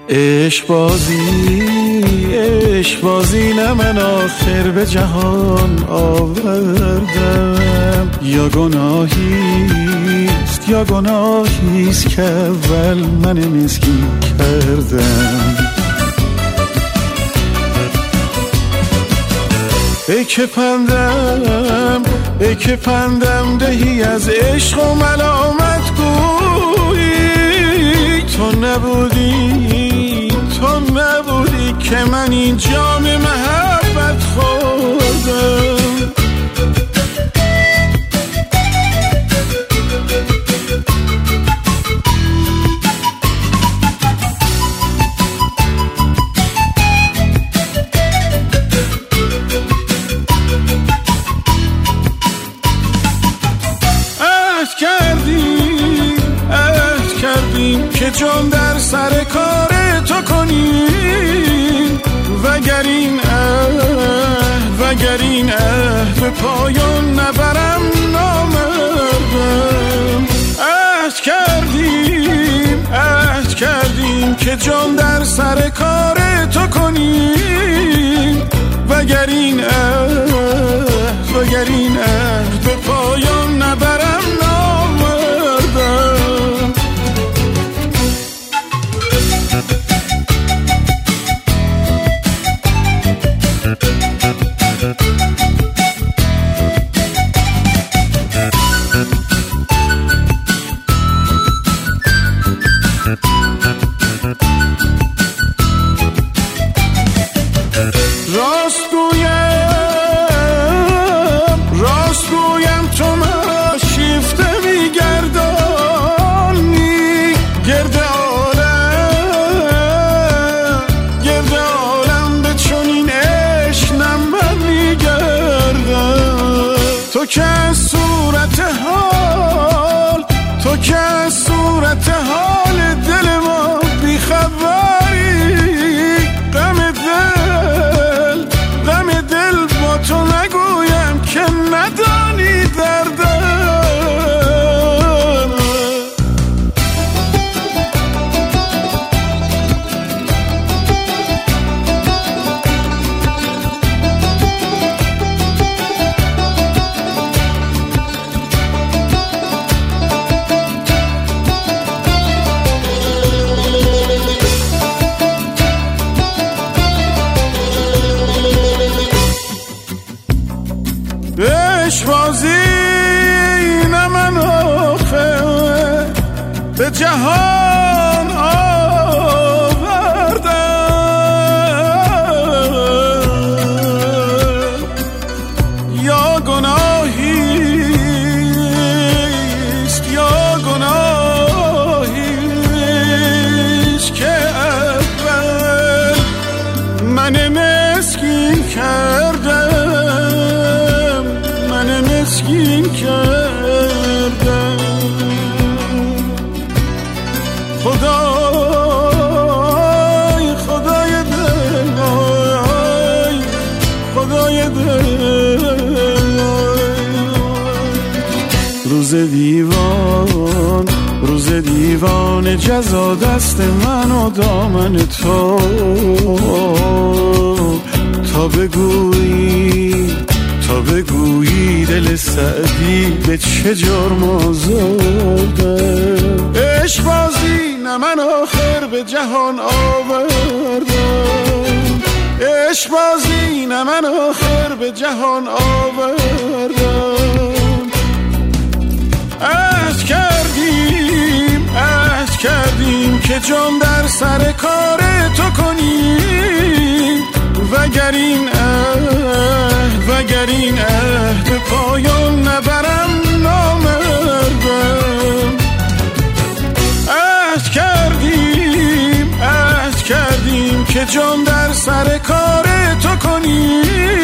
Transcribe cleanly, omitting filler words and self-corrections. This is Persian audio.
عشق بازی نه من آخر به جهان آوردم، یا گناهیست که اول من مسکین کردم. ای که پندم دهی از عشق و ملامت گویی، تو نبودی که من این جام محبت خوردم. عهد کردیم که جان در سر کار تو کنیم، وگر این عهد به پایان نبرم نامردم. عهد کردیم که جان در سر کار تو کنیم، وگر این عهد به پایان نبرم نامردم. راست گویم تو مرا شیفته میگردانی، گرد عالم به چنین عشق نم میگردم. تو که از صورت حال دل ما بیخبری، غم دل با تو نگویم که ندانی دردم. عشق‌بازی نه من آخر به جهان آوردم، یا گناهیست که اول من مسکین کردم. روز دیوان جزا دست من و دامن تو، تا بگویی دل سعدی به چه جرم آزردم. عشق بازی نه من آخر به جهان آوردم، عشق بازی نه من آخر به جهان آوردم. عهد کردیم که جان در سر کار تو کنیم، وگر این عهد به پایان نبرم نامردم. عهد کردیم که جان در سر کار تو کنیم،